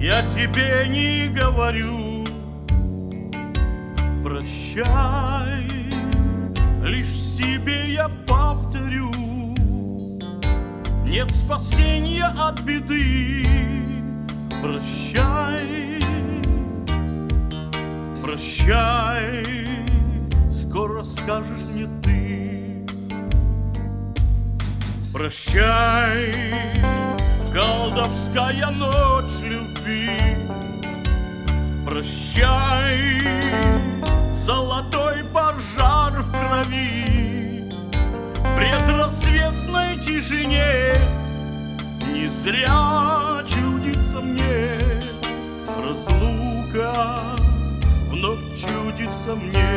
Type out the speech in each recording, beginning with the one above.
я тебе не говорю прощай, лишь себе я повторю: нет спасения от беды. Прощай, прощай, скоро скажешь мне ты. Прощай, колдовская ночь любви. Прощай, золотой пожар в крови. В предрассветной тишине не зря чудится мне разлука, вновь чудится мне.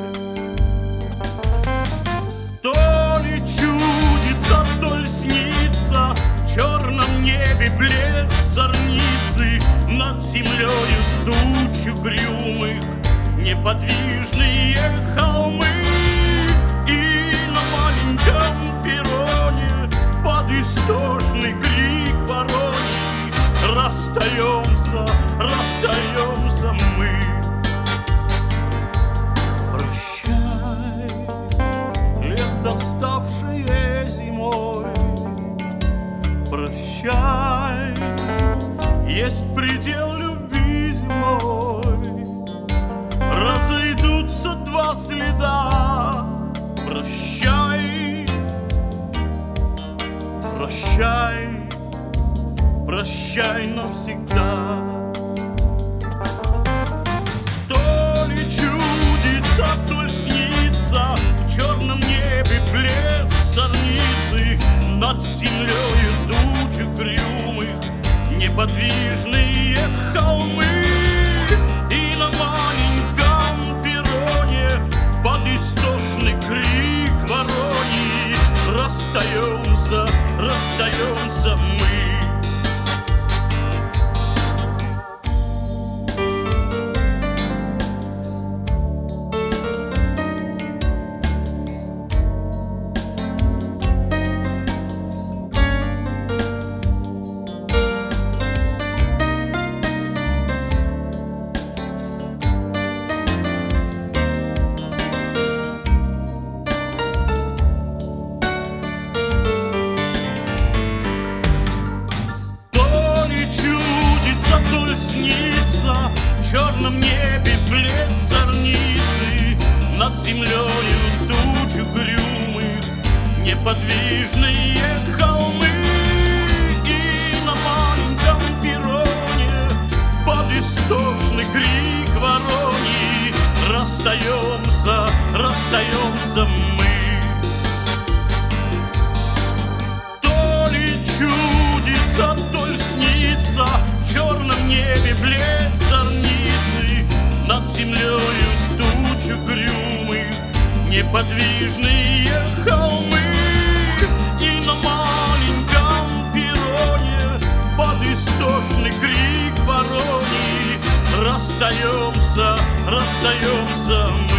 То ли чудится, то ли снится в черном небе блеск зорницы, над землею туч угрюмых, неподвижные холмы. И на маленьком перроне под истошный крик вороний расстаемся, расстаемся мы. Прощай, лето, ставшее зимой. Прощай, есть предел любви земной. Разойдутся два следа. Прощай, прощай, прощай навсегда. То ли чудится, то ли снится в черном небе блеск зорницы, над землею туч угрюмых, неподвижные холмы. И на маленьком перроне под истошный крик вороний расстаемся, расстаемся мы. В черном небе блеск зорницы, над землею туч угрюмых, неподвижные холмы. И на маленьком перроне под истошный крик вороний расстаемся, расстаемся мы. То ли чудится, то ли снится в черном небе блеск зорницы, над землею туч угрюмых, неподвижные холмы. И на маленьком перроне под истошный крик вороний расстаемся, расстаемся мы.